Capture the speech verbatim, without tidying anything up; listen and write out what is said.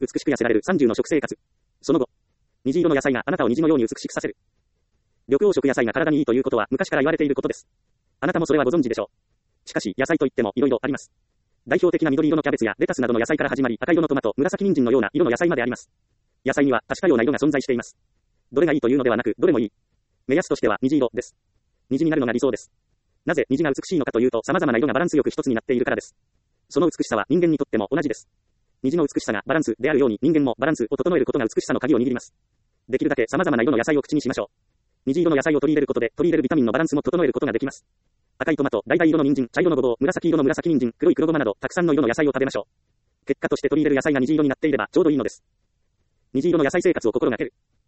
美しく痩せられるさんじゅうの食生活。その後、虹色の野菜があなたを虹のように美しくさせる。緑黄色野菜が体にいいということは昔から言われていることです。あなたもそれはご存知でしょう。しかし、野菜といっても色々あります。代表的な緑色のキャベツやレタスなどの野菜から始まり、赤色のトマト、紫人参のような色の野菜まであります。野菜には確かような色が存在しています。どれがいいというのではなく、どれもいい。目安としては虹色です。虹になるのが理想です。なぜ虹が美しいのかというと、様々な色がバランスよく一つになっているからです。その美しさは人間にとっても同じです。虹の美しさがバランスであるように、人間もバランスを整えることが美しさの鍵を握ります。できるだけ様々な色の野菜を口にしましょう。虹色の野菜を取り入れることで、取り入れるビタミンのバランスも整えることができます。赤いトマト、橙色の人参、茶色のごぼう、紫色の紫人参、黒い黒ごまなど、たくさんの色の野菜を食べましょう。結果として取り入れる野菜が虹色になっていればちょうどいいのです。虹色の野菜生活を心がける。